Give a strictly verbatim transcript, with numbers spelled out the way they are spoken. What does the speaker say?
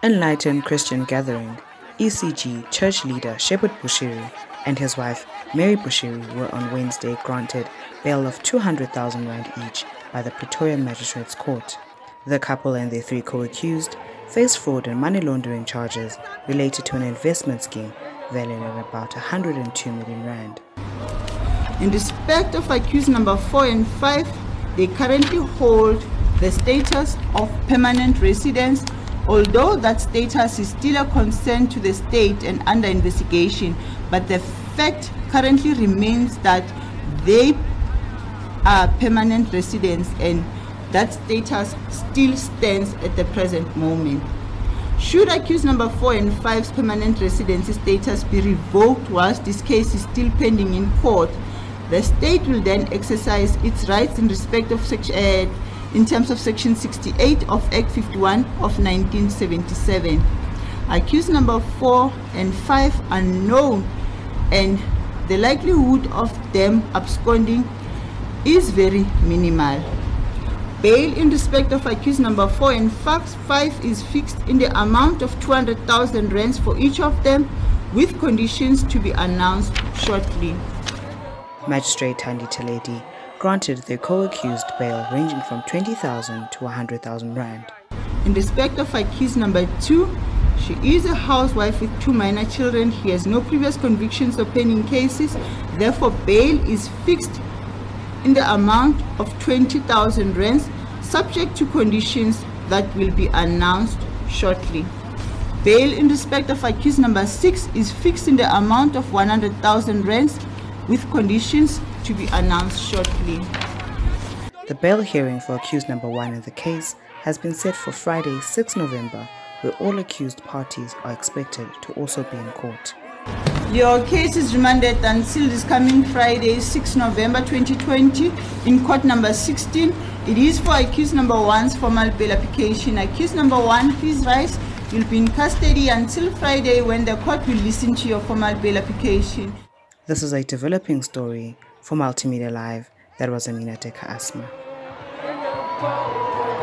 Enlightened Christian Gathering, E C G church leader Shepherd Bushiri and his wife Mary Bushiri were on Wednesday granted bail of two hundred thousand rand each by the Pretoria Magistrates Court. The couple and their three co-accused faced fraud and money laundering charges related to an investment scheme valued at about one hundred two million rand. In respect of accused number four and five, they currently hold the status of permanent residents, although that status is still a concern to the state and under investigation, but the fact currently remains that they are permanent residents and that status still stands at the present moment. Should accused number four and five's permanent residency status be revoked whilst this case is still pending in court, the state will then exercise its rights in respect of section, uh, in terms of section sixty-eight of Act fifty-one of nineteen seventy-seven. Accused number four and five are known, and the likelihood of them absconding is very minimal. Bail in respect of accused number four and five is fixed in the amount of two hundred thousand rands for each of them, with conditions to be announced shortly. Magistrate Thandi Teledi granted the co-accused bail ranging from twenty thousand to one hundred thousand rand. In respect of accused number two, she is a housewife with two minor children. He has no previous convictions or pending cases. Therefore, bail is fixed in the amount of twenty thousand rands, subject to conditions that will be announced shortly. Bail in respect of accused number six is fixed in the amount of one hundred thousand rands, with conditions to be announced shortly. The bail hearing for accused number one in the case has been set for Friday, sixth November, where all accused parties are expected to also be in court. Your case is remanded until this coming Friday, sixth November twenty twenty, in court number sixteen. It is for accused number one's formal bail application. Accused number one, his rights will be in custody until Friday, when the court will listen to your formal bail application. This is a developing story for Multimedia Live. That was Amina Teka Asma.